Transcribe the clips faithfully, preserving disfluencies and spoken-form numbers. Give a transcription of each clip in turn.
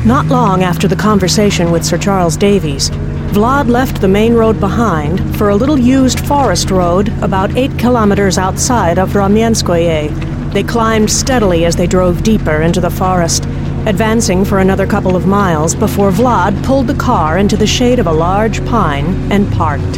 Not long after the conversation with Sir Charles Davies, Vlad left the main road behind for a little used forest road about eight kilometers outside of Ramienskoye. They climbed steadily as they drove deeper into the forest, advancing for another couple of miles before Vlad pulled the car into the shade of a large pine and parked.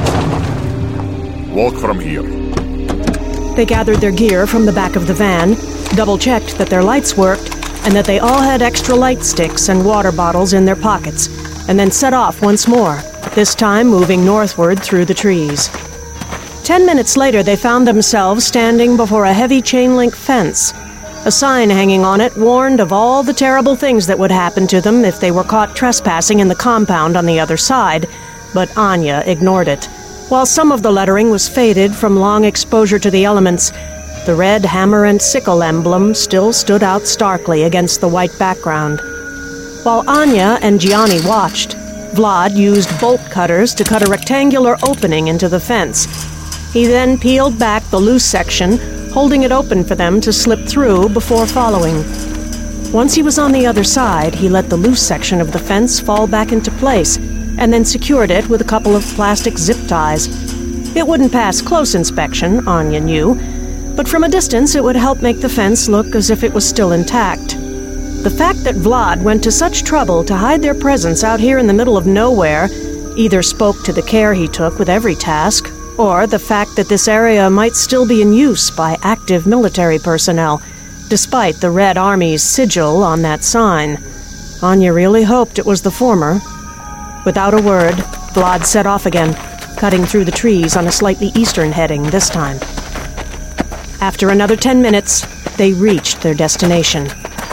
Walk from here. They gathered their gear from the back of the van, double-checked that their lights worked, and that they all had extra light sticks and water bottles in their pockets, and then set off once more, this time moving northward through the trees. Ten minutes later, they found themselves standing before a heavy chain-link fence. A sign hanging on it warned of all the terrible things that would happen to them if they were caught trespassing in the compound on the other side, but Anya ignored it. While some of the lettering was faded from long exposure to the elements, the red hammer and sickle emblem still stood out starkly against the white background. While Anya and Gianni watched, Vlad used bolt cutters to cut a rectangular opening into the fence. He then peeled back the loose section, holding it open for them to slip through before following. Once he was on the other side, he let the loose section of the fence fall back into place, and then secured it with a couple of plastic zip ties. It wouldn't pass close inspection, Anya knew, but from a distance it would help make the fence look as if it was still intact. The fact that Vlad went to such trouble to hide their presence out here in the middle of nowhere either spoke to the care he took with every task, or the fact that this area might still be in use by active military personnel, despite the Red Army's sigil on that sign. Anya really hoped it was the former. Without a word, Vlad set off again, cutting through the trees on a slightly eastern heading this time. After another ten minutes, they reached their destination.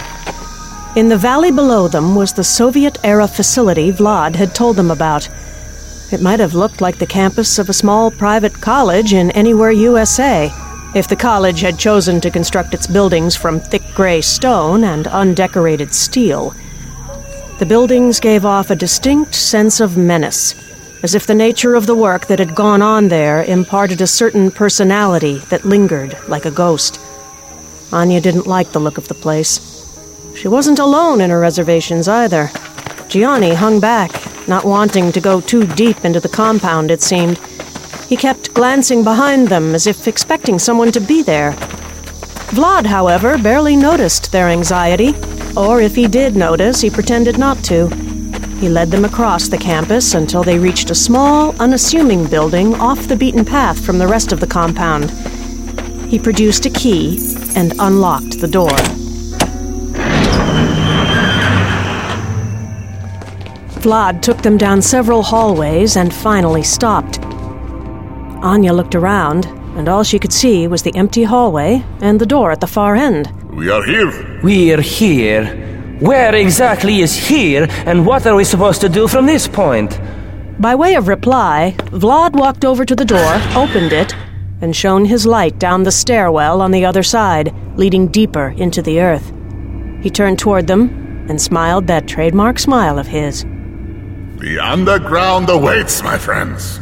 In the valley below them was the Soviet-era facility Vlad had told them about. It might have looked like the campus of a small private college in anywhere U S A, if the college had chosen to construct its buildings from thick gray stone and undecorated steel. The buildings gave off a distinct sense of menace, as if the nature of the work that had gone on there imparted a certain personality that lingered like a ghost. Anya didn't like the look of the place. She wasn't alone in her reservations either. Gianni hung back, not wanting to go too deep into the compound, it seemed. He kept glancing behind them as if expecting someone to be there. Vlad, however, barely noticed their anxiety, or if he did notice, he pretended not to. He led them across the campus until they reached a small, unassuming building off the beaten path from the rest of the compound. He produced a key and unlocked the door. Vlad took them down several hallways and finally stopped. Anya looked around, and all she could see was the empty hallway and the door at the far end. We are here. We're here. Where exactly is here, and what are we supposed to do from this point? By way of reply, Vlad walked over to the door, opened it, and shone his light down the stairwell on the other side, leading deeper into the earth. He turned toward them and smiled that trademark smile of his. The underground awaits, my friends.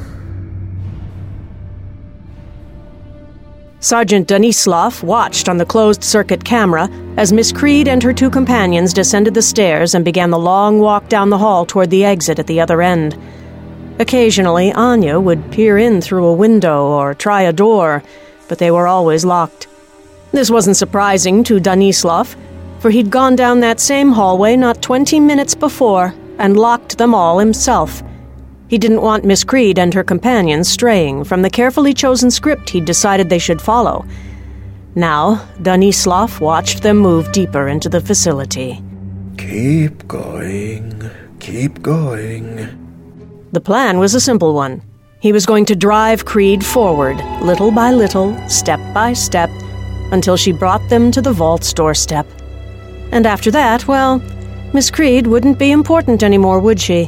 Sergeant Danislov watched on the closed-circuit camera as Miss Creed and her two companions descended the stairs and began the long walk down the hall toward the exit at the other end. Occasionally, Anya would peer in through a window or try a door, but they were always locked. This wasn't surprising to Danislov, for he'd gone down that same hallway not twenty minutes before and locked them all himself. He didn't want Miss Creed and her companions straying from the carefully chosen script he'd decided they should follow. Now, Danislov watched them move deeper into the facility. Keep going, keep going. The plan was a simple one. He was going to drive Creed forward, little by little, step by step, until she brought them to the vault's doorstep. And after that, well, Miss Creed wouldn't be important anymore, would she?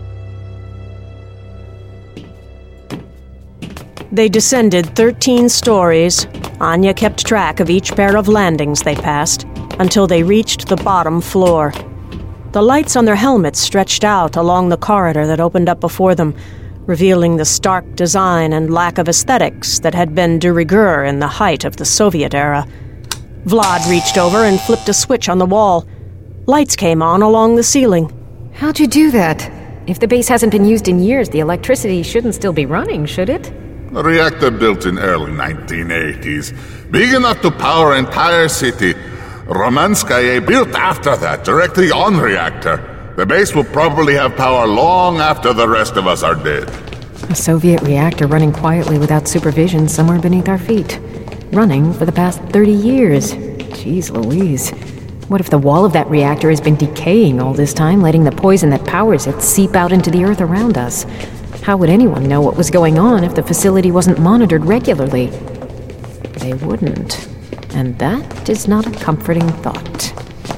They descended thirteen stories. Anya kept track of each pair of landings they passed, until they reached the bottom floor. The lights on their helmets stretched out along the corridor that opened up before them, revealing the stark design and lack of aesthetics that had been de rigueur in the height of the Soviet era. Vlad reached over and flipped a switch on the wall. Lights came on along the ceiling. How'd you do that? If the base hasn't been used in years, the electricity shouldn't still be running, should it? A reactor built in early nineteen eighties, big enough to power entire city. Romanskaya built after that, directly on reactor. The base will probably have power long after the rest of us are dead. A Soviet reactor running quietly without supervision somewhere beneath our feet. Running for the past thirty years. Jeez Louise. What if the wall of that reactor has been decaying all this time, letting the poison that powers it seep out into the earth around us? How would anyone know what was going on if the facility wasn't monitored regularly? They wouldn't. And that is not a comforting thought.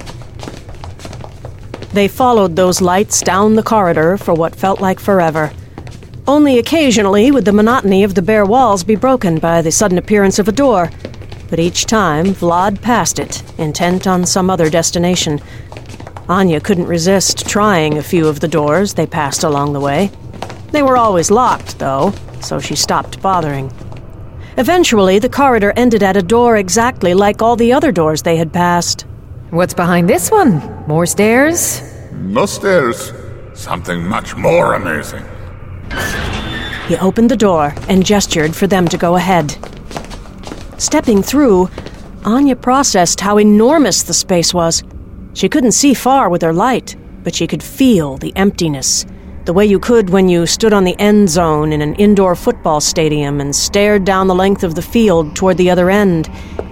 They followed those lights down the corridor for what felt like forever. Only occasionally would the monotony of the bare walls be broken by the sudden appearance of a door. But each time, Vlad passed it, intent on some other destination. Anya couldn't resist trying a few of the doors they passed along the way. They were always locked, though, so she stopped bothering. Eventually, the corridor ended at a door exactly like all the other doors they had passed. What's behind this one? More stairs? No stairs. Something much more amazing. He opened the door and gestured for them to go ahead. Stepping through, Anya processed how enormous the space was. She couldn't see far with her light, but she could feel the emptiness, the way you could when you stood on the end zone in an indoor football stadium and stared down the length of the field toward the other end.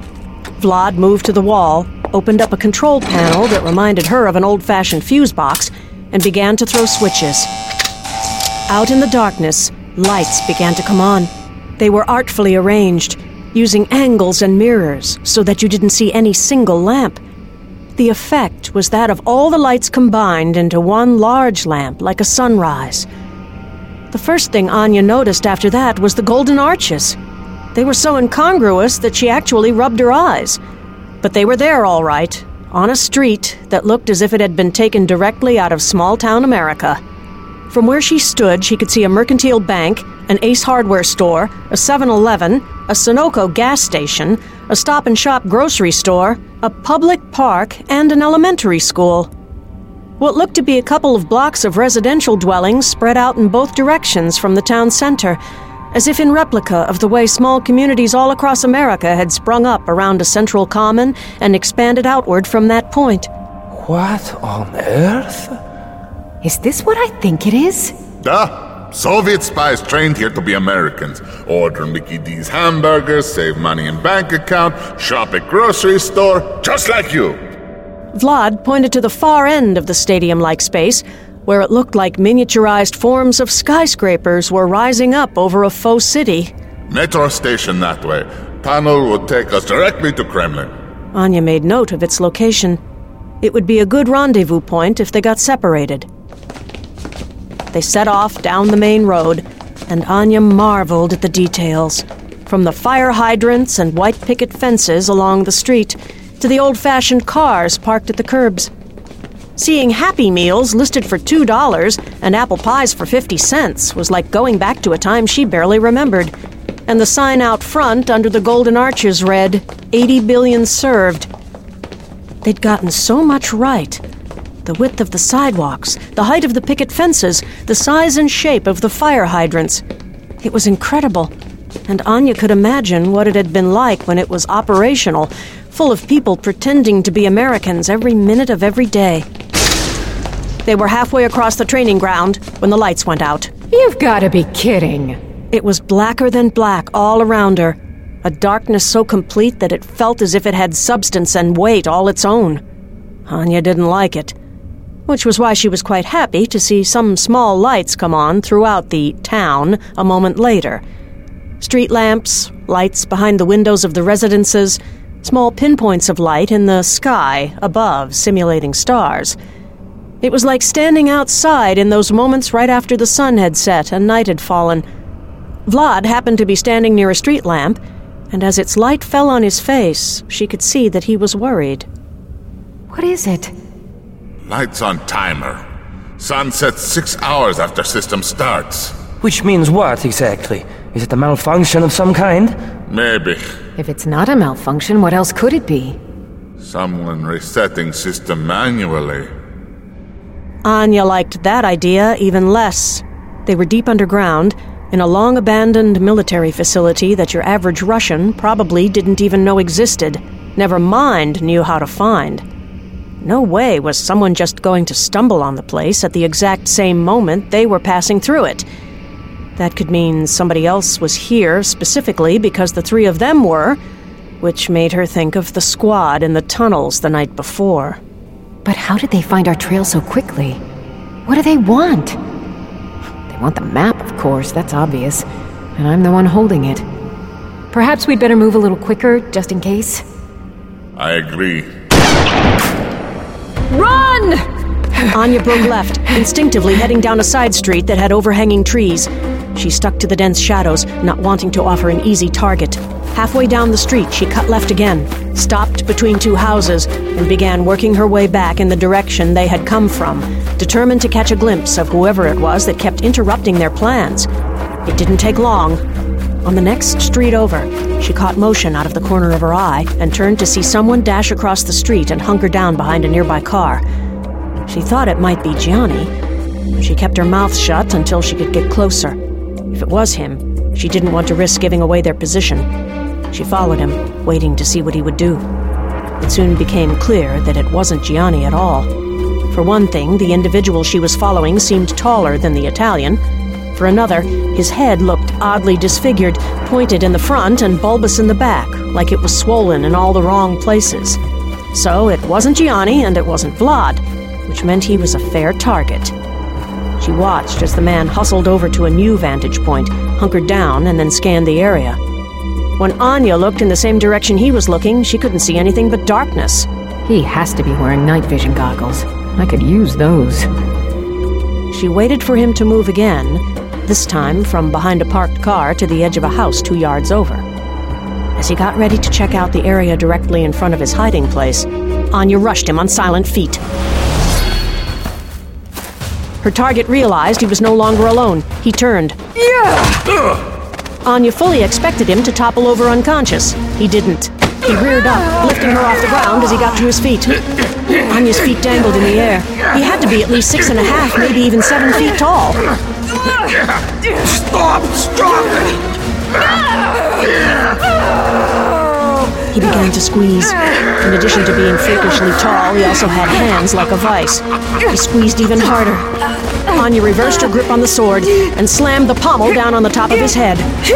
Vlad moved to the wall, opened up a control panel that reminded her of an old-fashioned fuse box, and began to throw switches. Out in the darkness, lights began to come on. They were artfully arranged, using angles and mirrors so that you didn't see any single lamp. The effect was that of all the lights combined into one large lamp, like a sunrise. The first thing Anya noticed after that was the golden arches. They were so incongruous that she actually rubbed her eyes. But they were there all right, on a street that looked as if it had been taken directly out of small-town America. From where she stood, she could see a mercantile bank, an Ace Hardware store, a seven eleven, a Sunoco gas station, a Stop and Shop grocery store, a public park, and an elementary school. What looked to be a couple of blocks of residential dwellings spread out in both directions from the town center, as if in replica of the way small communities all across America had sprung up around a central common and expanded outward from that point. What on earth? Is this what I think it is? Duh! Soviet spies trained here to be Americans. Order Mickey D's hamburgers, save money in bank account, shop at grocery store, just like you. Vlad pointed to the far end of the stadium-like space, where it looked like miniaturized forms of skyscrapers were rising up over a faux city. Metro station that way. Tunnel would take us directly to Kremlin. Anya made note of its location. It would be a good rendezvous point if they got separated. They set off down the main road, and Anya marveled at the details. From the fire hydrants and white picket fences along the street to the old-fashioned cars parked at the curbs. Seeing Happy Meals listed for two dollars and apple pies for fifty cents was like going back to a time she barely remembered. And the sign out front under the golden arches read, eighty billion served. They'd gotten so much right. The width of the sidewalks, the height of the picket fences, the size and shape of the fire hydrants. It was incredible, and Anya could imagine what it had been like when it was operational, full of people pretending to be Americans every minute of every day. They were halfway across the training ground when the lights went out. You've got to be kidding. It was blacker than black all around her, a darkness so complete that it felt as if it had substance and weight all its own. Anya didn't like it, which was why she was quite happy to see some small lights come on throughout the town a moment later. Street lamps, lights behind the windows of the residences, small pinpoints of light in the sky above, simulating stars. It was like standing outside in those moments right after the sun had set and night had fallen. Vlad happened to be standing near a street lamp, and as its light fell on his face, she could see that he was worried. What is it? Lights on timer. Sun sets six hours after system starts. Which means what, exactly? Is it a malfunction of some kind? Maybe. If it's not a malfunction, what else could it be? Someone resetting system manually. Anya liked that idea even less. They were deep underground, in a long-abandoned military facility that your average Russian probably didn't even know existed, never mind knew how to find. No way was someone just going to stumble on the place at the exact same moment they were passing through it. That could mean somebody else was here specifically because the three of them were, which made her think of the squad in the tunnels the night before. But how did they find our trail so quickly? What do they want? They want the map, of course, that's obvious. And I'm the one holding it. Perhaps we'd better move a little quicker, just in case. I agree. Run! Anya broke left, instinctively heading down a side street that had overhanging trees. She stuck to the dense shadows, not wanting to offer an easy target. Halfway down the street, she cut left again, stopped between two houses, and began working her way back in the direction they had come from, determined to catch a glimpse of whoever it was that kept interrupting their plans. It didn't take long. On the next street over, she caught motion out of the corner of her eye and turned to see someone dash across the street and hunker down behind a nearby car. She thought it might be Gianni, but she kept her mouth shut until she could get closer. If it was him, she didn't want to risk giving away their position. She followed him, waiting to see what he would do. It soon became clear that it wasn't Gianni at all. For one thing, the individual she was following seemed taller than the Italian. For another, his head looked oddly disfigured, pointed in the front and bulbous in the back, like it was swollen in all the wrong places. So it wasn't Gianni and it wasn't Vlad, which meant he was a fair target. She watched as the man hustled over to a new vantage point, hunkered down, and then scanned the area. When Anya looked in the same direction he was looking, she couldn't see anything but darkness. He has to be wearing night vision goggles. I could use those. She waited for him to move again, this time from behind a parked car to the edge of a house two yards over. As he got ready to check out the area directly in front of his hiding place, Anya rushed him on silent feet. Her target realized he was no longer alone. He turned. Yeah! Anya fully expected him to topple over unconscious. He didn't. He reared up, lifting her off the ground as he got to his feet. Anya's feet dangled in the air. He had to be at least six and a half, maybe even seven feet tall. Stop! Stop! He began to squeeze. In addition to being freakishly tall, he also had hands like a vice. He squeezed even harder. Anya reversed her grip on the sword and slammed the pommel down on the top of his head.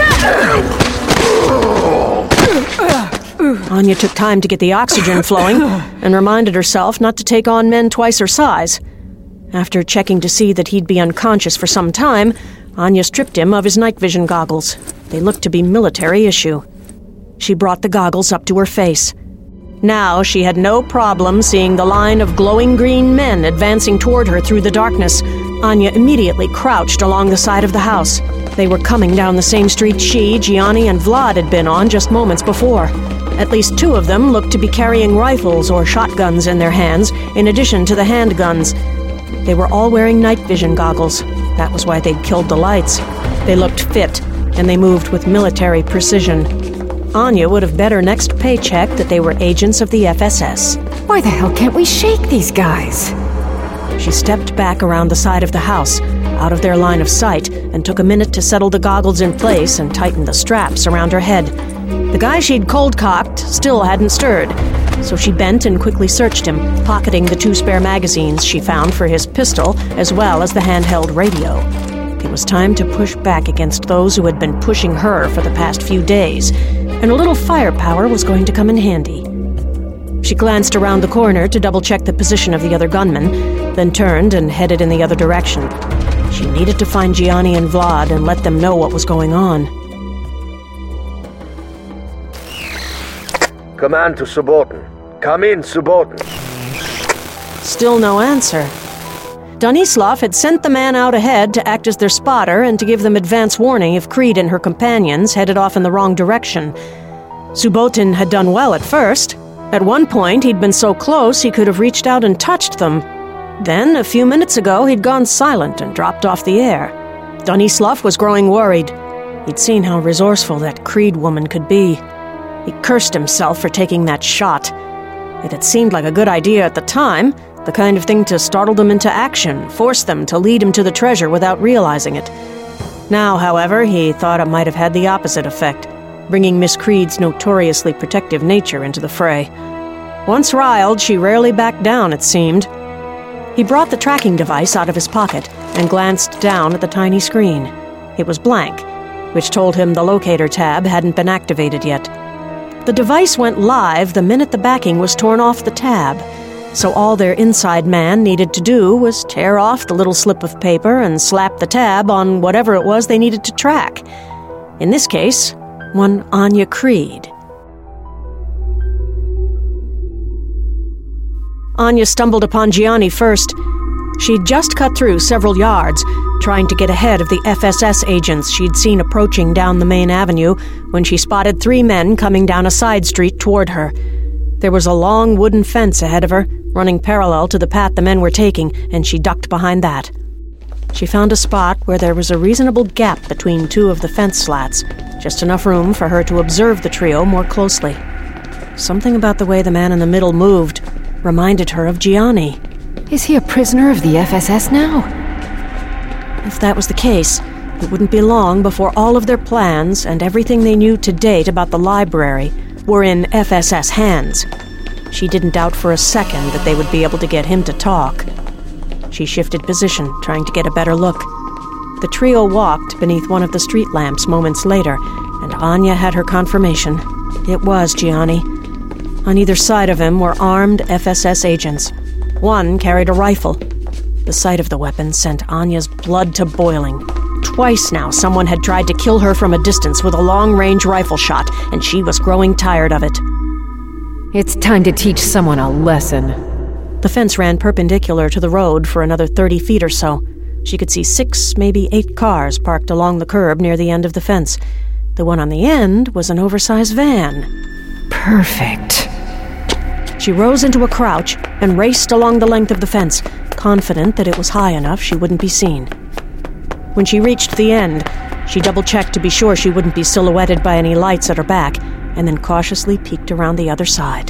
Anya took time to get the oxygen flowing and reminded herself not to take on men twice her size. After checking to see that he'd be unconscious for some time, Anya stripped him of his night vision goggles. They looked to be military issue. She brought the goggles up to her face. Now she had no problem seeing the line of glowing green men advancing toward her through the darkness. Anya immediately crouched along the side of the house. They were coming down the same street she, Gianni, and Vlad had been on just moments before. At least two of them looked to be carrying rifles or shotguns in their hands, in addition to the handguns. They were all wearing night vision goggles. That was why they'd killed the lights. They looked fit, and they moved with military precision. Anya would have bet her next paycheck that they were agents of the F S S. Why the hell can't we shake these guys? She stepped back around the side of the house, out of their line of sight, and took a minute to settle the goggles in place and tighten the straps around her head. The guy she'd cold-cocked still hadn't stirred, so she bent and quickly searched him, pocketing the two spare magazines she found for his pistol, as well as the handheld radio. It was time to push back against those who had been pushing her for the past few days, and a little firepower was going to come in handy. She glanced around the corner to double-check the position of the other gunman, then turned and headed in the other direction. She needed to find Gianni and Vlad and let them know what was going on. Command to Subotin. Come in, Subotin. Still no answer. Donislav had sent the man out ahead to act as their spotter and to give them advance warning if Creed and her companions headed off in the wrong direction. Subotin had done well at first. At one point, he'd been so close he could have reached out and touched them. Then, a few minutes ago, he'd gone silent and dropped off the air. Donislav was growing worried. He'd seen how resourceful that Creed woman could be. He cursed himself for taking that shot. It had seemed like a good idea at the time, the kind of thing to startle them into action, force them to lead him to the treasure without realizing it. Now, however, he thought it might have had the opposite effect, bringing Miss Creed's notoriously protective nature into the fray. Once riled, she rarely backed down, it seemed. He brought the tracking device out of his pocket and glanced down at the tiny screen. It was blank, which told him the locator tab hadn't been activated yet. The device went live the minute the backing was torn off the tab, so all their inside man needed to do was tear off the little slip of paper and slap the tab on whatever it was they needed to track. In this case, one Anya Creed. Anya stumbled upon Gianni first. She'd just cut through several yards, trying to get ahead of the F S S agents she'd seen approaching down the main avenue when she spotted three men coming down a side street toward her. There was a long wooden fence ahead of her, running parallel to the path the men were taking, and she ducked behind that. She found a spot where there was a reasonable gap between two of the fence slats, just enough room for her to observe the trio more closely. Something about the way the man in the middle moved reminded her of Gianni. Is he a prisoner of the F S S now? If that was the case, it wouldn't be long before all of their plans and everything they knew to date about the library were in F S S hands. She didn't doubt for a second that they would be able to get him to talk. She shifted position, trying to get a better look. The trio walked beneath one of the street lamps moments later, and Anya had her confirmation. It was Gianni. On either side of him were armed F S S agents. One carried a rifle. The sight of the weapon sent Anya's blood to boiling. Twice now, someone had tried to kill her from a distance with a long-range rifle shot, and she was growing tired of it. It's time to teach someone a lesson. The fence ran perpendicular to the road for another thirty feet or so. She could see six, maybe eight cars parked along the curb near the end of the fence. The one on the end was an oversized van. Perfect. She rose into a crouch and raced along the length of the fence, confident that it was high enough she wouldn't be seen. When she reached the end, she double-checked to be sure she wouldn't be silhouetted by any lights at her back, and then cautiously peeked around the other side.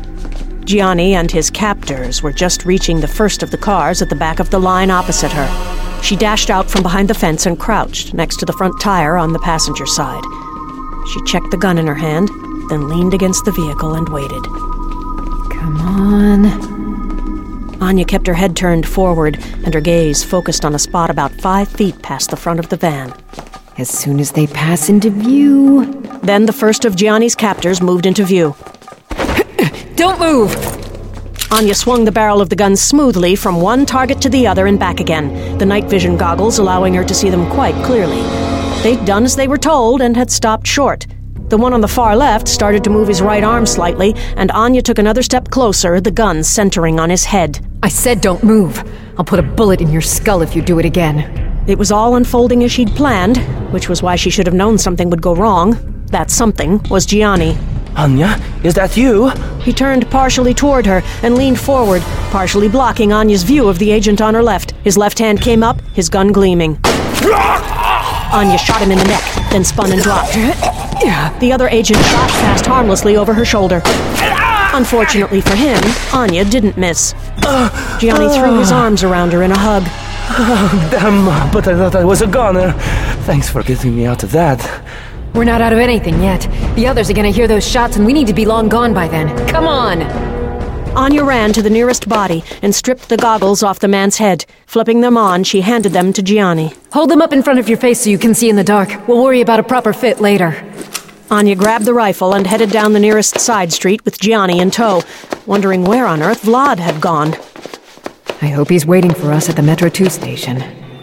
Gianni and his captors were just reaching the first of the cars at the back of the line opposite her. She dashed out from behind the fence and crouched next to the front tire on the passenger side. She checked the gun in her hand, then leaned against the vehicle and waited. Come on. Anya kept her head turned forward and her gaze focused on a spot about five feet past the front of the van. As soon as they pass into view... Then the first of Gianni's captors moved into view. Don't move! Anya swung the barrel of the gun smoothly from one target to the other and back again, the night vision goggles allowing her to see them quite clearly. They'd done as they were told and had stopped short. The one on the far left started to move his right arm slightly, and Anya took another step closer, the gun centering on his head. I said don't move. I'll put a bullet in your skull if you do it again. It was all unfolding as she'd planned, which was why she should have known something would go wrong. That something was Gianni. Anya, is that you? He turned partially toward her and leaned forward, partially blocking Anya's view of the agent on her left. His left hand came up, his gun gleaming. Anya shot him in the neck, then spun and dropped. The other agent shot past harmlessly over her shoulder. Unfortunately for him, Anya didn't miss. Gianni threw his arms around her in a hug. Oh, damn, but I thought I was a goner. Thanks for getting me out of that. We're not out of anything yet. The others are gonna hear those shots and we need to be long gone by then. Come on! Anya ran to the nearest body and stripped the goggles off the man's head. Flipping them on, she handed them to Gianni. Hold them up in front of your face so you can see in the dark. We'll worry about a proper fit later. Anya grabbed the rifle and headed down the nearest side street with Gianni in tow, wondering where on earth Vlad had gone. I hope he's waiting for us at the Metro two station.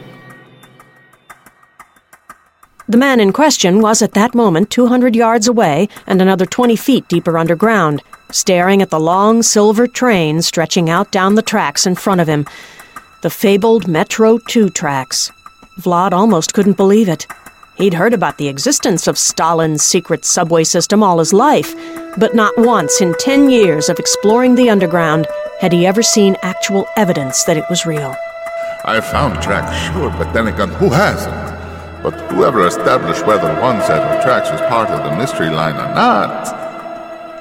The man in question was at that moment two hundred yards away and another twenty feet deeper underground, staring at the long silver train stretching out down the tracks in front of him. The fabled Metro two tracks. Vlad almost couldn't believe it. He'd heard about the existence of Stalin's secret subway system all his life, but not once in ten years of exploring the underground had he ever seen actual evidence that it was real. I found tracks, sure, but then again, who hasn't? But whoever established whether one set of tracks was part of the mystery line or not...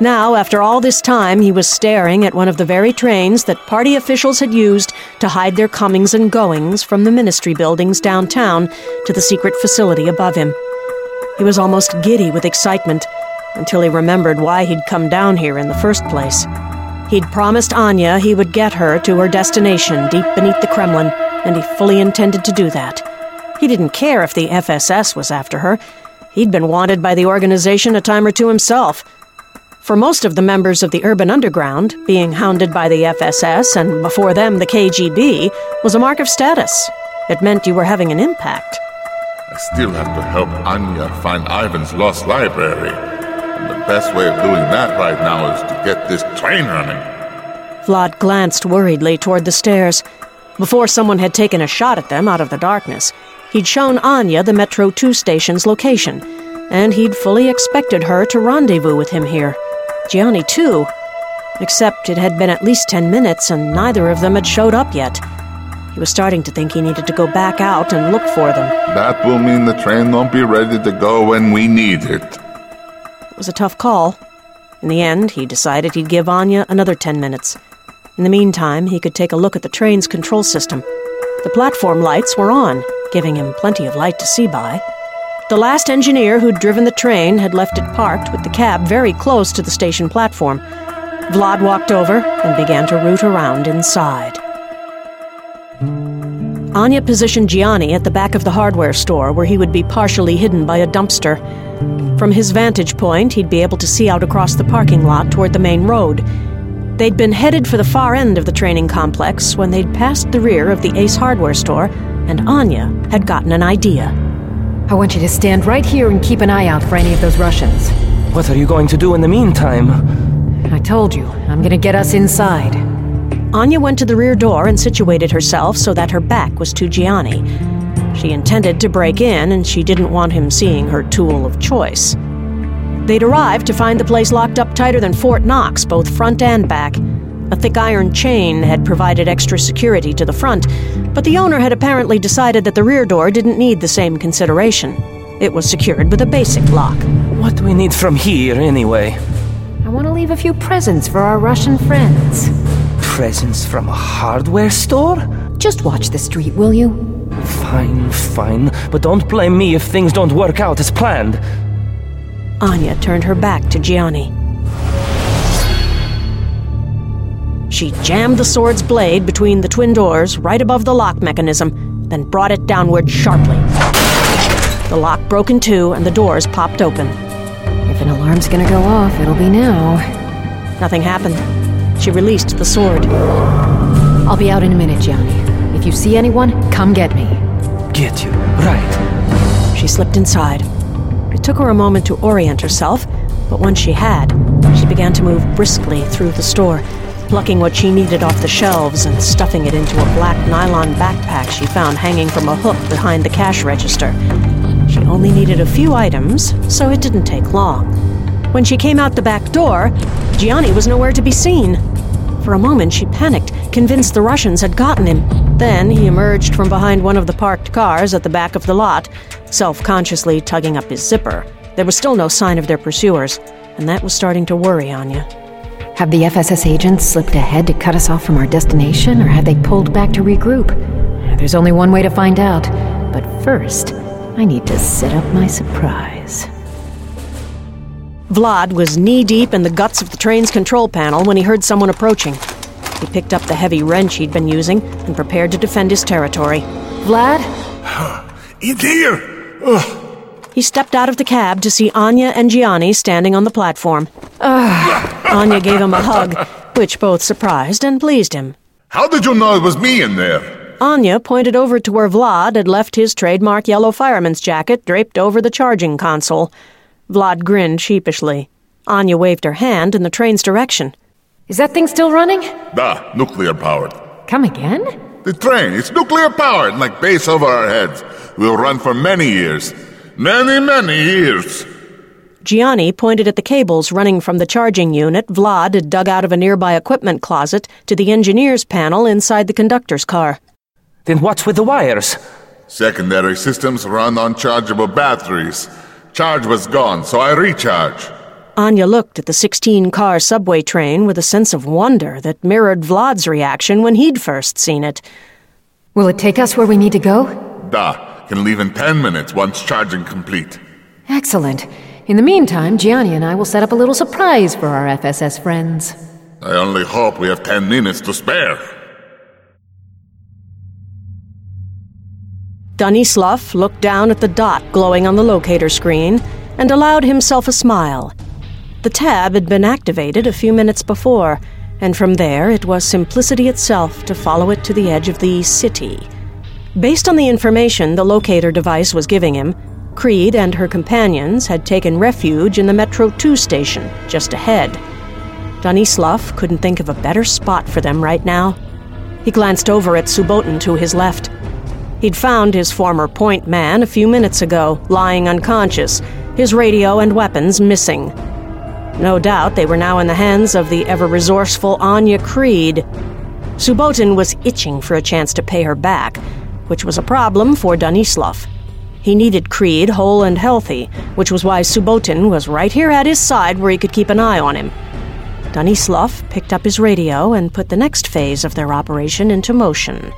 Now, after all this time, he was staring at one of the very trains that party officials had used to hide their comings and goings from the ministry buildings downtown to the secret facility above him. He was almost giddy with excitement until he remembered why he'd come down here in the first place. He'd promised Anya he would get her to her destination deep beneath the Kremlin, and he fully intended to do that. He didn't care if the F S S was after her. He'd been wanted by the organization a time or two himself. For most of the members of the urban underground, being hounded by the F S S and before them the K G B was a mark of status. It meant you were having an impact. I still have to help Anya find Ivan's lost library. And the best way of doing that right now is to get this train running. Vlad glanced worriedly toward the stairs. Before someone had taken a shot at them out of the darkness, he'd shown Anya the Metro two station's location, and he'd fully expected her to rendezvous with him here. Gianni, too. Except it had been at least ten minutes, and neither of them had showed up yet. He was starting to think he needed to go back out and look for them. That will mean the train won't be ready to go when we need it. It was a tough call. In the end, he decided he'd give Anya another ten minutes. In the meantime, he could take a look at the train's control system. The platform lights were on, giving him plenty of light to see by. The last engineer who'd driven the train had left it parked with the cab very close to the station platform. Vlad walked over and began to root around inside. Anya positioned Gianni at the back of the hardware store where he would be partially hidden by a dumpster. From his vantage point, he'd be able to see out across the parking lot toward the main road. They'd been headed for the far end of the training complex when they'd passed the rear of the Ace hardware store, and Anya had gotten an idea. I want you to stand right here and keep an eye out for any of those Russians. What are you going to do in the meantime? I told you, I'm gonna get us inside. Anya went to the rear door and situated herself so that her back was to Gianni. She intended to break in, and she didn't want him seeing her tool of choice. They'd arrived to find the place locked up tighter than Fort Knox, both front and back. A thick iron chain had provided extra security to the front, but the owner had apparently decided that the rear door didn't need the same consideration. It was secured with a basic lock. What do we need from here, anyway? I want to leave a few presents for our Russian friends. Presents from a hardware store? Just watch the street, will you? Fine, fine, but don't blame me if things don't work out as planned. Anya turned her back to Gianni. She jammed the sword's blade between the twin doors right above the lock mechanism, then brought it downward sharply. The lock broke in two and the doors popped open. If an alarm's gonna go off, it'll be now. Nothing happened. She released the sword. I'll be out in a minute, Gianni. If you see anyone, come get me. Get you, right. She slipped inside. It took her a moment to orient herself, but once she had, she began to move briskly through the store, plucking what she needed off the shelves and stuffing it into a black nylon backpack she found hanging from a hook behind the cash register. She only needed a few items, so it didn't take long. When she came out the back door, Gianni was nowhere to be seen. For a moment, she panicked, convinced the Russians had gotten him. Then he emerged from behind one of the parked cars at the back of the lot, self-consciously tugging up his zipper. There was still no sign of their pursuers, and that was starting to worry Anya. Have the F S S agents slipped ahead to cut us off from our destination, or have they pulled back to regroup? There's only one way to find out, but first, I need to set up my surprise. Vlad was knee-deep in the guts of the train's control panel when he heard someone approaching. He picked up the heavy wrench he'd been using and prepared to defend his territory. Vlad? In here! Ugh. He stepped out of the cab to see Anya and Gianni standing on the platform. Anya gave him a hug, which both surprised and pleased him. How did you know it was me in there? Anya pointed over to where Vlad had left his trademark yellow fireman's jacket draped over the charging console. Vlad grinned sheepishly. Anya waved her hand in the train's direction. Is that thing still running? Da, nuclear-powered. Come again? The train, it's nuclear-powered, like base over our heads. Will run for many years. Many, many years. Gianni pointed at the cables running from the charging unit Vlad had dug out of a nearby equipment closet to the engineer's panel inside the conductor's car. Then what's with the wires? Secondary systems run on chargeable batteries. Charge was gone, so I recharge. Anya looked at the sixteen-car subway train with a sense of wonder that mirrored Vlad's reaction when he'd first seen it. Will it take us where we need to go? Da, can leave in ten minutes once charging complete. Excellent. In the meantime, Gianni and I will set up a little surprise for our F S S friends. I only hope we have ten minutes to spare. Danislav looked down at the dot glowing on the locator screen and allowed himself a smile. The tab had been activated a few minutes before, and from there it was simplicity itself to follow it to the edge of the city. Based on the information the locator device was giving him, Creed and her companions had taken refuge in the Metro two station, just ahead. Danislav couldn't think of a better spot for them right now. He glanced over at Subotin to his left. He'd found his former point man a few minutes ago, lying unconscious, his radio and weapons missing. No doubt they were now in the hands of the ever-resourceful Anya Creed. Subotin was itching for a chance to pay her back, which was a problem for Danislav. He needed Creed whole and healthy, which was why Subotin was right here at his side where he could keep an eye on him. Danislav picked up his radio and put the next phase of their operation into motion.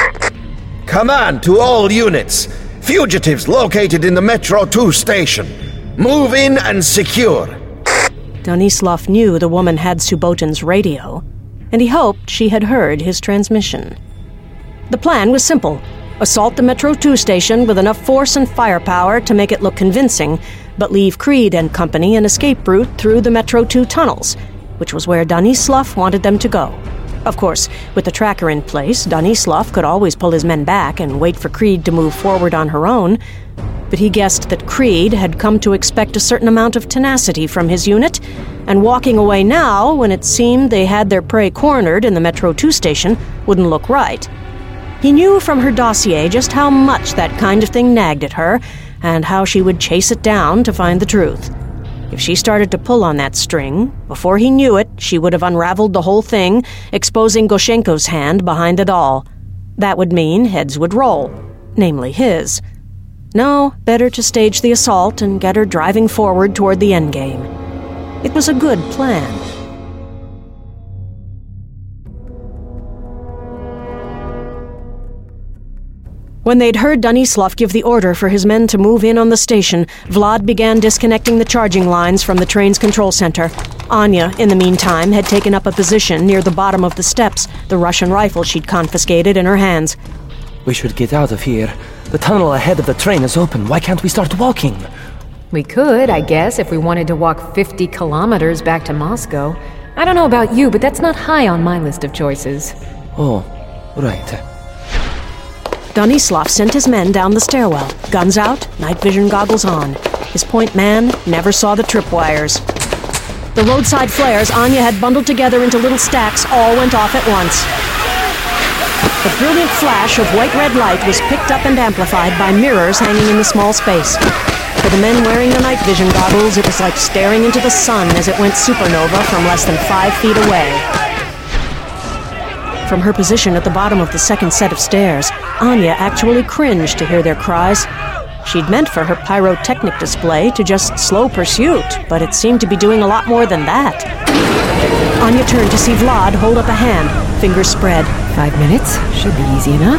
Command to all units. Fugitives located in the Metro two station. Move in and secure. Danislav knew the woman had Subotin's radio, and he hoped she had heard his transmission. The plan was simple. Assault the Metro two station with enough force and firepower to make it look convincing, but leave Creed and company an escape route through the Metro two tunnels, which was where Danislav wanted them to go. Of course, with the tracker in place, Danislav could always pull his men back and wait for Creed to move forward on her own, but he guessed that Creed had come to expect a certain amount of tenacity from his unit, and walking away now, when it seemed they had their prey cornered in the Metro two station, wouldn't look right. He knew from her dossier just how much that kind of thing nagged at her, and how she would chase it down to find the truth. If she started to pull on that string, before he knew it, she would have unraveled the whole thing, exposing Goshenko's hand behind it all. That would mean heads would roll, namely his. No, better to stage the assault and get her driving forward toward the endgame. It was a good plan. When they'd heard Danislav give the order for his men to move in on the station, Vlad began disconnecting the charging lines from the train's control center. Anya, in the meantime, had taken up a position near the bottom of the steps, the Russian rifle she'd confiscated in her hands. We should get out of here. The tunnel ahead of the train is open. Why can't we start walking? We could, I guess, if we wanted to walk fifty kilometers back to Moscow. I don't know about you, but that's not high on my list of choices. Oh, right. Danislav sent his men down the stairwell, guns out, night vision goggles on. His point man never saw the tripwires. The roadside flares Anya had bundled together into little stacks all went off at once. The brilliant flash of white-red light was picked up and amplified by mirrors hanging in the small space. For the men wearing the night vision goggles, it was like staring into the sun as it went supernova from less than five feet away. From her position at the bottom of the second set of stairs, Anya actually cringed to hear their cries. She'd meant for her pyrotechnic display to just slow pursuit, but it seemed to be doing a lot more than that. Anya turned to see Vlad hold up a hand, fingers spread. Five minutes? Should be easy enough.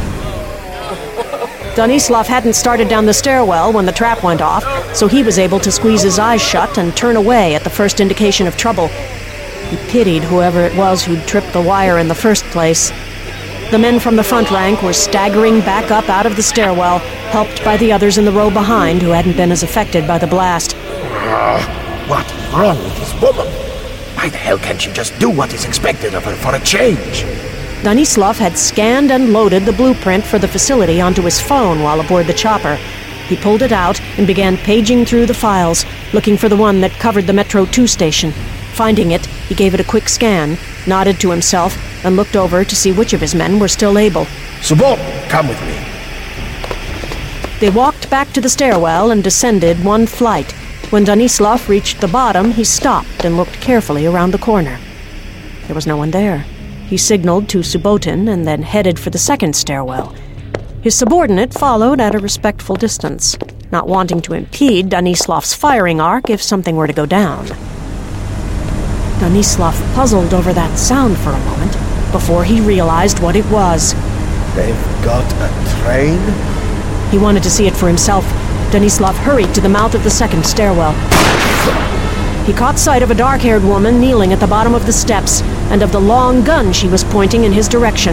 Danislav hadn't started down the stairwell when the trap went off, so he was able to squeeze his eyes shut and turn away at the first indication of trouble. He pitied whoever it was who'd tripped the wire in the first place. The men from the front rank were staggering back up out of the stairwell, helped by the others in the row behind who hadn't been as affected by the blast. Uh, what's wrong with this woman? Why the hell can't she just do what is expected of her for a change? Danislav had scanned and loaded the blueprint for the facility onto his phone while aboard the chopper. He pulled it out and began paging through the files, looking for the one that covered the Metro two station. Finding it, he gave it a quick scan, nodded to himself, and looked over to see which of his men were still able. Subotin, come with me. They walked back to the stairwell and descended one flight. When Danislav reached the bottom, he stopped and looked carefully around the corner. There was no one there. He signaled to Subotin and then headed for the second stairwell. His subordinate followed at a respectful distance. not wanting to impede Danislav's firing arc if something were to go down. Danislav puzzled over that sound for a moment before he realized what it was. They've got a train? He wanted to see it for himself. Danislav hurried to the mouth of the second stairwell. He caught sight of a dark-haired woman kneeling at the bottom of the steps, and of the long gun she was pointing in his direction.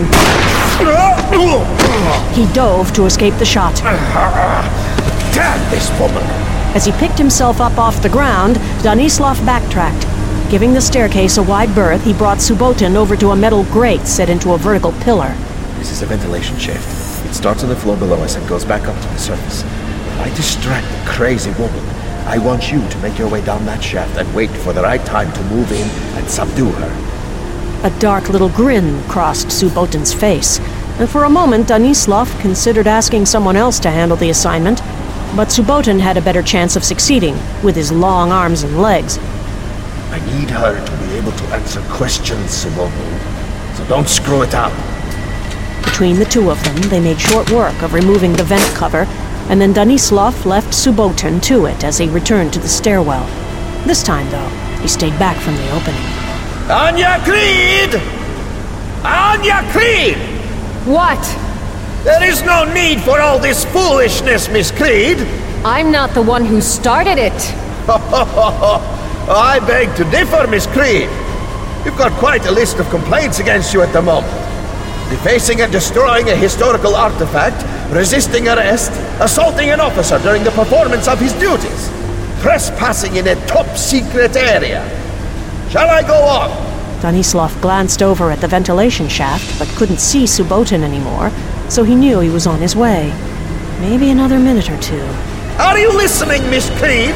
He dove to escape the shot. Damn this woman! As he picked himself up off the ground, Danislav backtracked. Giving the staircase a wide berth, he brought Subotin over to a metal grate set into a vertical pillar. This is a ventilation shaft. It starts on the floor below us and goes back up to the surface. If I distract the crazy woman, I want you to make your way down that shaft and wait for the right time to move in and subdue her. A dark little grin crossed Subotin's face, and for a moment Danislav considered asking someone else to handle the assignment, but Subotin had a better chance of succeeding with his long arms and legs. I need her to be able to answer questions, Subotin, so don't screw it up. Between the two of them, they made short work of removing the vent cover, and then Danislav left Subotin to it as he returned to the stairwell. This time, though, he stayed back from the opening. Anya Creed! Anya Creed! What? There is no need for all this foolishness, Miss Creed! I'm not the one who started it. I beg to differ, Miss Creed. You've got quite a list of complaints against you at the moment. Defacing and destroying a historical artifact, resisting arrest, assaulting an officer during the performance of his duties, trespassing in a top-secret area. Shall I go on? Danislav glanced over at the ventilation shaft, but couldn't see Subotin anymore, so he knew he was on his way. Maybe another minute or two. Are you listening, Miss Creed?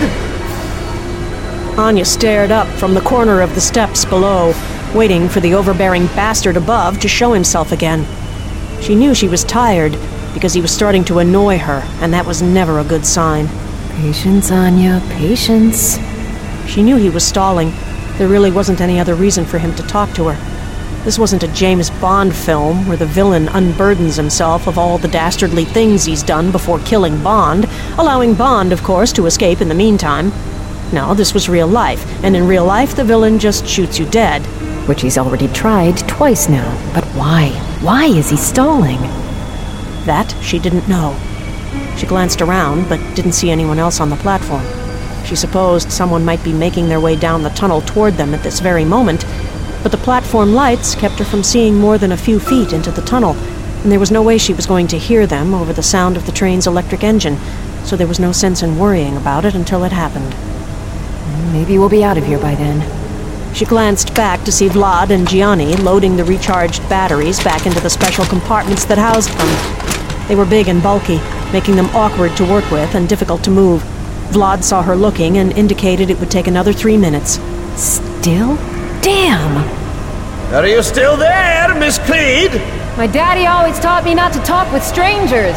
Anya stared up from the corner of the steps below, waiting for the overbearing bastard above to show himself again. She knew she was tired, because he was starting to annoy her, and that was never a good sign. Patience, Anya, patience. She knew he was stalling. There really wasn't any other reason for him to talk to her. This wasn't a James Bond film where the villain unburdens himself of all the dastardly things he's done before killing Bond, allowing Bond, of course, to escape in the meantime. No, this was real life, and in real life the villain just shoots you dead. Which he's already tried twice now. But why? Why is he stalling? That she didn't know. She glanced around, but didn't see anyone else on the platform. She supposed someone might be making their way down the tunnel toward them at this very moment, but the platform lights kept her from seeing more than a few feet into the tunnel, and there was no way she was going to hear them over the sound of the train's electric engine, so there was no sense in worrying about it until it happened. Maybe we'll be out of here by then. She glanced back to see Vlad and Gianni loading the recharged batteries back into the special compartments that housed them. They were big and bulky, making them awkward to work with and difficult to move. Vlad saw her looking and indicated it would take another three minutes. Still? Damn! Are you still there, Miss Creed? My daddy always taught me not to talk with strangers.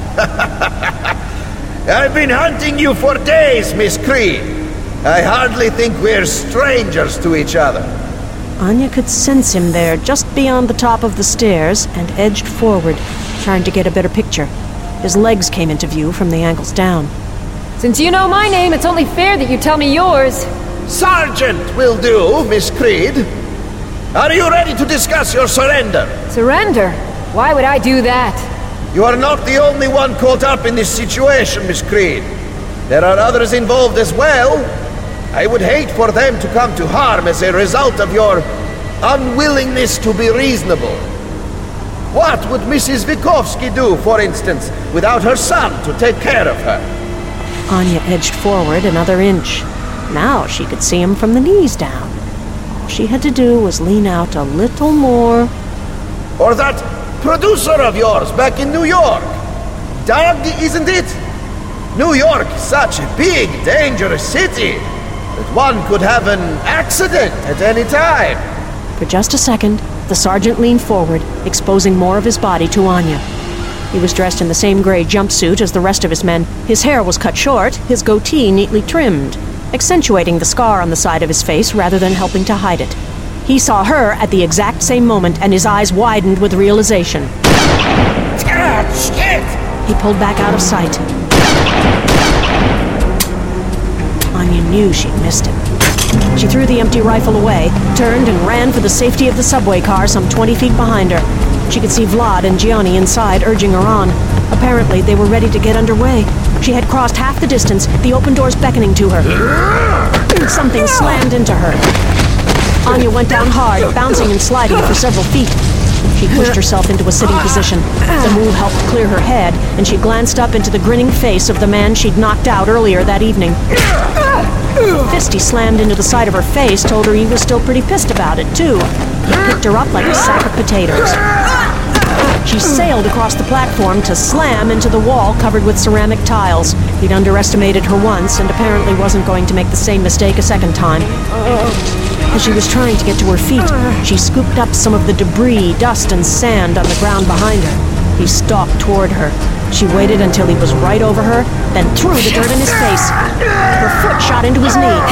I've been hunting you for days, Miss Creed. I hardly think we're strangers to each other. Anya could sense him there, just beyond the top of the stairs, and edged forward, trying to get a better picture. His legs came into view from the ankles down. Since you know my name, it's only fair that you tell me yours. Sergeant will do, Miss Creed. Are you ready to discuss your surrender? Surrender? Why would I do that? You are not the only one caught up in this situation, Miss Creed. There are others involved as well. I would hate for them to come to harm as a result of your unwillingness to be reasonable. What would Missus Vikovsky do, for instance, without her son to take care of her? Anya edged forward another inch. Now she could see him from the knees down. All she had to do was lean out a little more. Or that producer of yours back in New York. Doug, isn't it? New York is such a big, dangerous city that one could have an accident at any time. For just a second, the sergeant leaned forward, exposing more of his body to Anya. He was dressed in the same gray jumpsuit as the rest of his men. His hair was cut short, his goatee neatly trimmed, accentuating the scar on the side of his face rather than helping to hide it. He saw her at the exact same moment, and his eyes widened with realization. Ah, shit! He pulled back out of sight. knew she'd missed him. She threw the empty rifle away, turned and ran for the safety of the subway car some twenty feet behind her. She could see Vlad and Gianni inside urging her on. Apparently, they were ready to get underway. She had crossed half the distance, the open doors beckoning to her. Something slammed into her. Anya went down hard, bouncing and sliding for several feet. She pushed herself into a sitting position. The move helped clear her head, and she glanced up into the grinning face of the man she'd knocked out earlier that evening. The fist he slammed into the side of her face told her he was still pretty pissed about it, too. He picked her up like a sack of potatoes. She sailed across the platform to slam into the wall covered with ceramic tiles. He'd underestimated her once and apparently wasn't going to make the same mistake a second time. As she was trying to get to her feet, she scooped up some of the debris, dust, and sand on the ground behind her. He stalked toward her. She waited until he was right over her, then threw the dirt in his face. Her foot shot into his knee.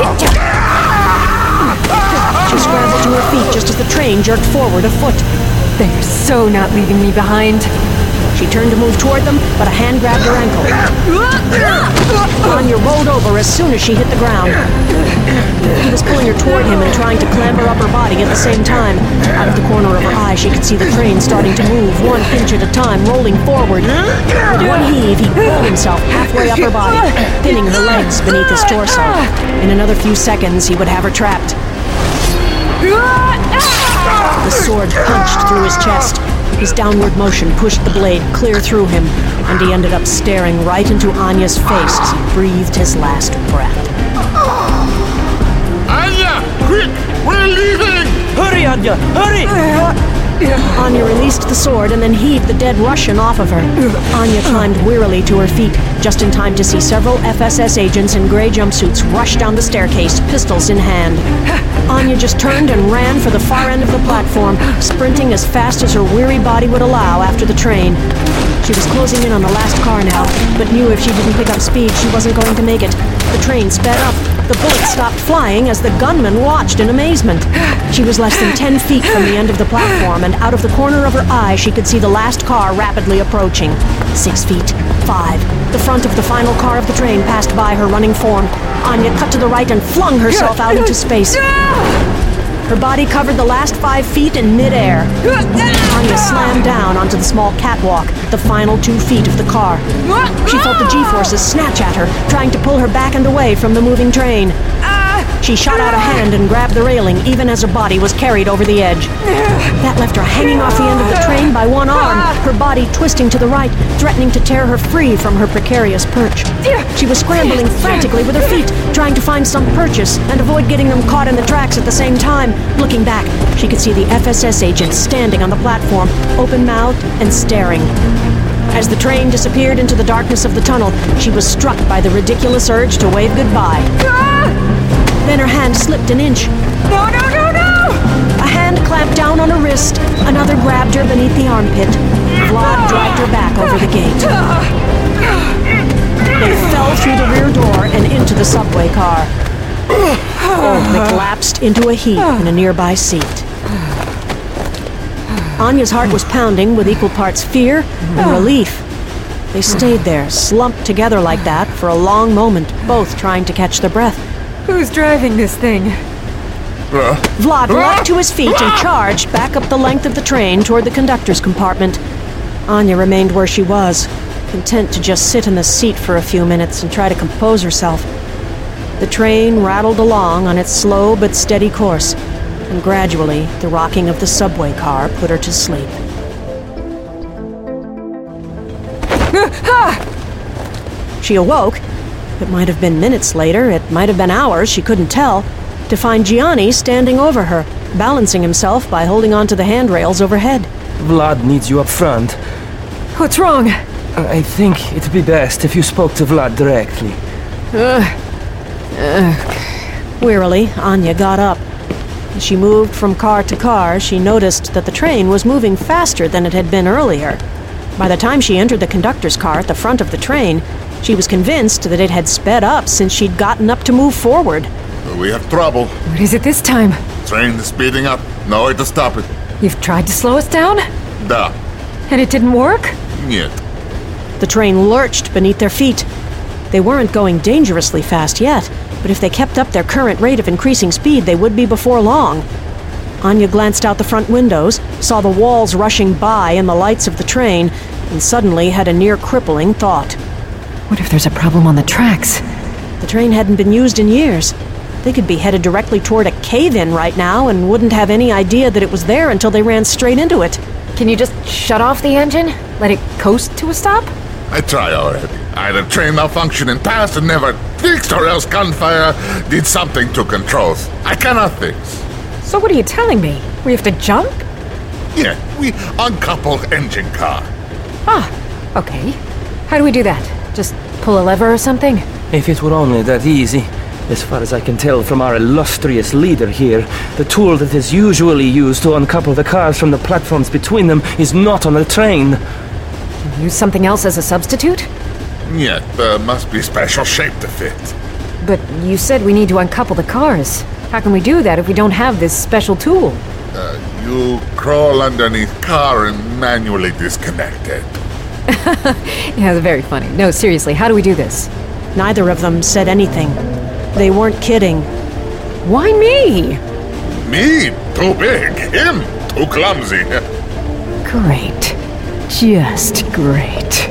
She scrambled to her feet just as the train jerked forward a foot. They're so not leaving me behind. She turned to move toward them, but a hand grabbed her ankle. Anya rolled over as soon as she hit the ground. He was pulling her toward him and trying to clamber up her body at the same time. Out of the corner of her eye, she could see the train starting to move, one inch at a time, rolling forward. With one heave, he pulled himself halfway up her body, pinning her legs beneath his torso. In another few seconds, he would have her trapped. The sword punched through his chest. His downward motion pushed the blade clear through him, and he ended up staring right into Anya's face as he breathed his last breath. Anya! Quick! We're leaving! Hurry, Anya! Hurry! Anya released the sword and then heaved the dead Russian off of her. Anya climbed wearily to her feet, just in time to see several F S S agents in gray jumpsuits rush down the staircase, pistols in hand. Anya just turned and ran for the far end of the platform, sprinting as fast as her weary body would allow after the train. She was closing in on the last car now, but knew if she didn't pick up speed, she wasn't going to make it. The train sped up. The bullets stopped flying as the gunman watched in amazement. She was less than ten feet from the end of the platform, and out of the corner of her eye, she could see the last car rapidly approaching. Six feet. Five. The front of the final car of the train passed by her running form. Anya cut to the right and flung herself out into space. Her body covered the last five feet in midair. Anya slammed down onto the small catwalk, the final two feet of the car. She felt the G-forces snatch at her, trying to pull her back and away from the moving train. She shot out a hand and grabbed the railing, even as her body was carried over the edge. That left her hanging off the end of the train by one arm, her body twisting to the right, threatening to tear her free from her precarious perch. She was scrambling frantically with her feet, trying to find some purchase and avoid getting them caught in the tracks at the same time. Looking back, she could see the F S S agent standing on the platform, open-mouthed and staring. As the train disappeared into the darkness of the tunnel, she was struck by the ridiculous urge to wave goodbye. Then her hand slipped an inch. No, no, no, no! A hand clamped down on her wrist. Another grabbed her beneath the armpit. Vlad dragged her back over the gate. They fell through the rear door and into the subway car. They collapsed into a heap in a nearby seat. Anya's heart was pounding with equal parts fear and relief. They stayed there, slumped together like that, for a long moment, both trying to catch their breath. Who's driving this thing? Uh, Vlad leapt to his feet and charged back up the length of the train toward the conductor's compartment. Anya remained where she was, content to just sit in the seat for a few minutes and try to compose herself. The train rattled along on its slow but steady course, and gradually the rocking of the subway car put her to sleep. She awoke. It might have been minutes later, it might have been hours, she couldn't tell, to find Gianni standing over her, balancing himself by holding onto the handrails overhead. Vlad needs you up front. What's wrong? I think it'd be best if you spoke to Vlad directly. Ugh. Ugh. Wearily, Anya got up. As she moved from car to car, she noticed that the train was moving faster than it had been earlier. By the time she entered the conductor's car at the front of the train, she was convinced that it had sped up since she'd gotten up to move forward. we have trouble. What is it this time? Train is speeding up. No way to stop it. You've tried to slow us down? Da. And it didn't work? Нет. The train lurched beneath their feet. They weren't going dangerously fast yet, but if they kept up their current rate of increasing speed, they would be before long. Anya glanced out the front windows, saw the walls rushing by and the lights of the train, and suddenly had a near-crippling thought. What if there's a problem on the tracks? The train hadn't been used in years. They could be headed directly toward a cave-in right now and wouldn't have any idea that it was there until they ran straight into it. Can you just shut off the engine? Let it coast to a stop? I try already. Either train malfunction in past and never fixed, or else gunfire did something to controls. I cannot fix. So what are you telling me? We have to jump? Yeah, we uncouple engine car. Ah, okay. How do we do that? Just pull a lever or something? If it were only that easy. As far as I can tell from our illustrious leader here, the tool that is usually used to uncouple the cars from the platforms between them is not on the train. Use something else as a substitute? Yeah, there must be special shape to fit. But you said we need to uncouple the cars. How can we do that if we don't have this special tool? Uh, you crawl underneath car and manually disconnect it. Yeah, that's very funny. No, seriously, how do we do this? Neither of them said anything. They weren't kidding. Why me? Me? Too big. Him? Too clumsy. Great. Just great.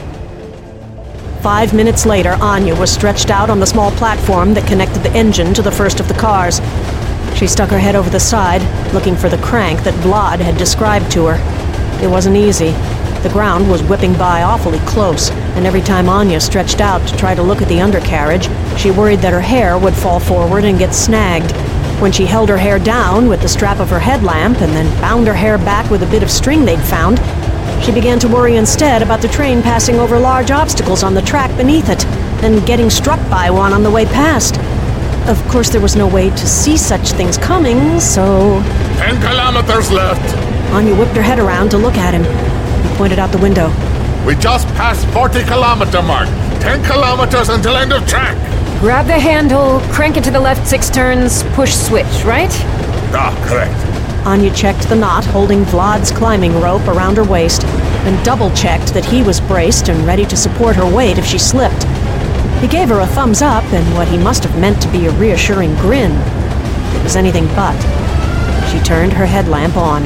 Five minutes later, Anya was stretched out on the small platform that connected the engine to the first of the cars. She stuck her head over the side, looking for the crank that Vlad had described to her. It wasn't easy. The ground was whipping by awfully close, and every time Anya stretched out to try to look at the undercarriage, she worried that her hair would fall forward and get snagged. When she held her hair down with the strap of her headlamp and then bound her hair back with a bit of string they'd found, she began to worry instead about the train passing over large obstacles on the track beneath it, and getting struck by one on the way past. Of course, there was no way to see such things coming, so... Ten kilometers left. Anya whipped her head around to look at him. He pointed out the window. We just passed forty kilometer mark. Ten kilometers until end of track. Grab the handle, crank it to the left six turns, push switch, right? Ah, correct. Anya checked the knot holding Vlad's climbing rope around her waist, and double-checked that he was braced and ready to support her weight if she slipped. He gave her a thumbs up and what he must have meant to be a reassuring grin. It was anything but. She turned her headlamp on.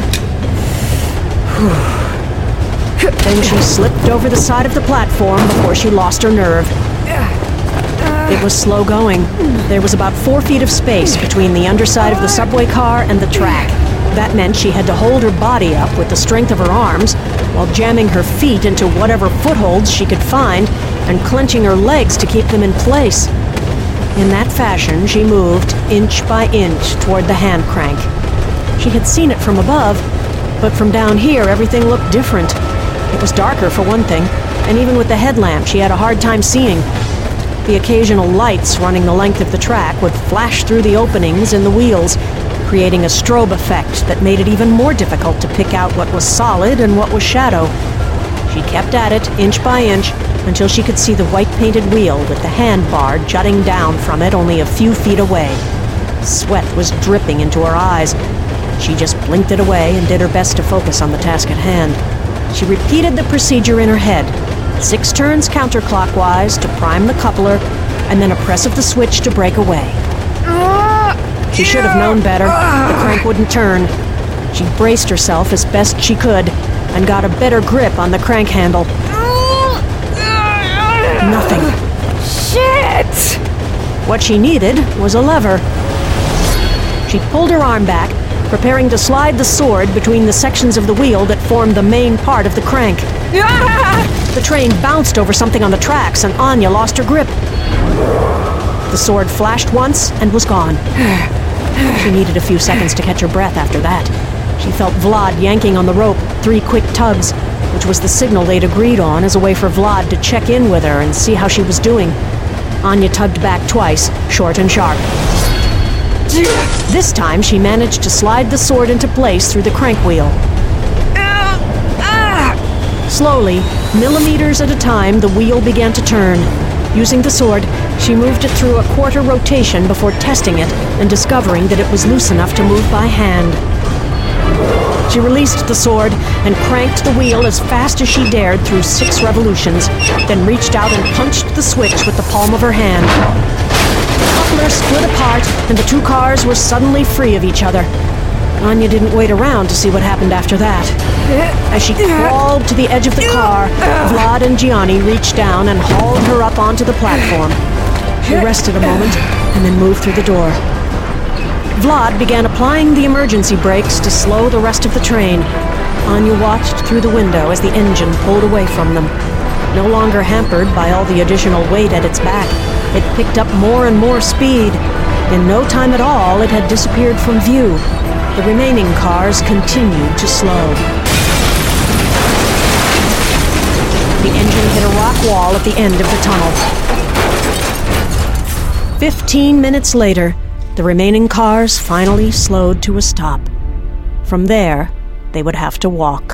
Then she slipped over the side of the platform before she lost her nerve. It was slow going. There was about four feet of space between the underside of the subway car and the track. That meant she had to hold her body up with the strength of her arms, while jamming her feet into whatever footholds she could find, and clenching her legs to keep them in place. In that fashion, she moved inch by inch toward the hand crank. She had seen it from above, but from down here everything looked different. It was darker for one thing, and even with the headlamp she had a hard time seeing. The occasional lights running the length of the track would flash through the openings in the wheels, creating a strobe effect that made it even more difficult to pick out what was solid and what was shadow. She kept at it, inch by inch, until she could see the white-painted wheel with the hand bar jutting down from it only a few feet away. Sweat was dripping into her eyes. She just blinked it away and did her best to focus on the task at hand. She repeated the procedure in her head. Six turns counterclockwise to prime the coupler, and then a press of the switch to break away. She should have known better. The crank wouldn't turn. She braced herself as best she could, and got a better grip on the crank handle. Nothing. Shit! What she needed was a lever. She pulled her arm back, preparing to slide the sword between the sections of the wheel that formed the main part of the crank. The train bounced over something on the tracks, and Anya lost her grip. The sword flashed once and was gone. She needed a few seconds to catch her breath after that. She felt Vlad yanking on the rope, three quick tugs, which was the signal they'd agreed on as a way for Vlad to check in with her and see how she was doing. Anya tugged back twice, short and sharp. This time she managed to slide the sword into place through the crank wheel. Slowly, millimeters at a time, the wheel began to turn. Using the sword, she moved it through a quarter rotation before testing it and discovering that it was loose enough to move by hand. She released the sword and cranked the wheel as fast as she dared through six revolutions, then reached out and punched the switch with the palm of her hand. muffler split apart, and the two cars were suddenly free of each other. Anya didn't wait around to see what happened after that. As she crawled to the edge of the car, Vlad and Gianni reached down and hauled her up onto the platform. She rested a moment and then moved through the door. Vlad began applying the emergency brakes to slow the rest of the train. Anya watched through the window as the engine pulled away from them. No longer hampered by all the additional weight at its back, it picked up more and more speed. In no time at all, it had disappeared from view. The remaining cars continued to slow. The engine hit a rock wall at the end of the tunnel. Fifteen minutes later, the remaining cars finally slowed to a stop. From there, they would have to walk.